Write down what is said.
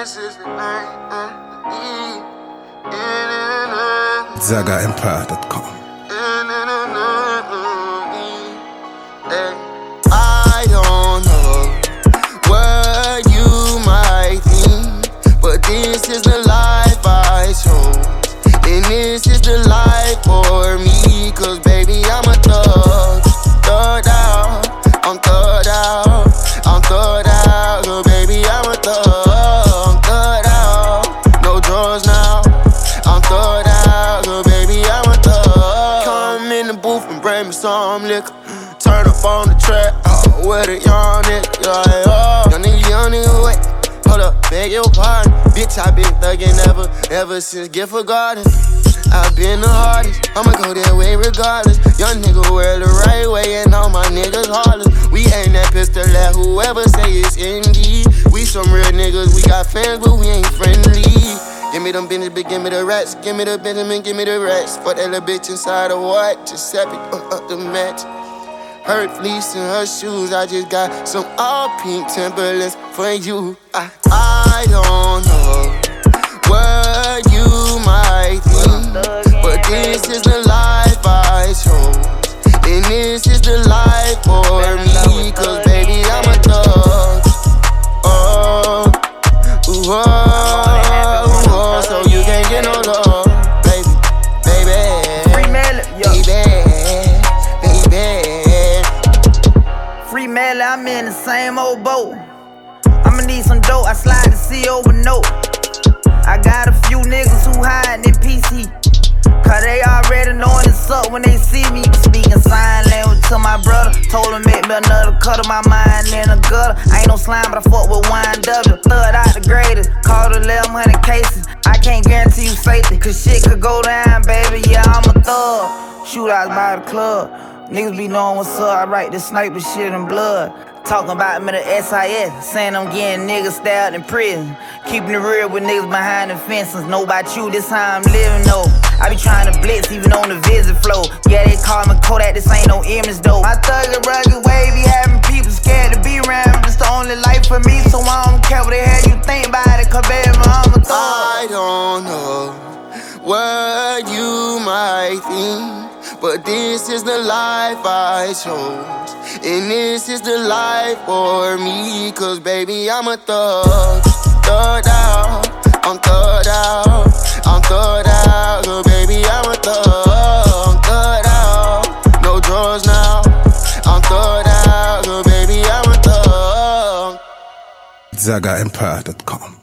this is the night. ZagaEmpire.com. I don't know what you might think, but this is the life I chose, and this is the life for me. Cause baby, I'm a thug, thugged out. I'm thugged out, I'm thugged out. Cause baby, I'm a thug, I'm thugged out. No drugs now, I'm thugged out. Cause baby, I'm a thug. Come in the booth and bring me some liquor. Turn up on the track, with a young nigga, like, oh. Young nigga, wait, hold up, beg your pardon. Bitch, I been thuggin' ever since Gifford Garden. I've been the hardest, I'ma go that way regardless. Young nigga wear the right way and all my niggas heartless. We aim that pistol at whoever say it's indeed. We some real niggas, we got fans but we ain't friendly. Give me them business, but give me the rats. Give me the Benjamin, give me the rats. Fuck that little bitch inside of what? Giuseppe, up the match. Her fleece and her shoes, I just got some all pink Timberlands for you. I don't know what you might think, but this is the life I chose, and this is the life for me. Cause baby, I'm a thug. Oh, ooh, oh, oh, so you can't get no love, baby, baby, Free Melly, I'm in the same old boat. I'ma need some dope, I slide the CO with note. I got a few niggas who hiding in PC, cause they already knowin' it's up when they see me. Speaking sign language to my brother, told him make me another cut of my mind in the gutter. I ain't no slime, but I fuck with YNW. Thud out the greatest, called 1100 cases. I can't guarantee you safety, cause shit could go down, baby. Yeah, I'm a thug. Shootouts by the club. Niggas be knowin' what's up, I write this sniper shit in blood. Talking about me to SIS, saying I'm getting niggas stabbed in prison. Keeping it real with niggas behind the fences. Know about you, this how I'm living, though. I be trying to blitz even on the visit flow. Yeah, they call me Kodak, this ain't no image, though. My thuggin' rugged way be having people scared to be around. This the only life for me, so I don't care what the hell you think about it. Cause baby, I'm a thug. I don't know what you might think, but this is the life I chose, and this is the life for me. Cause baby, I'm a thug, thugged out. I'm thugged out, I'm thugged out. Cause baby, I'm a thug, I'm thugged out. No drugs now, I'm thugged out. Cause baby, I'm a thug. ZagaEmpire.com.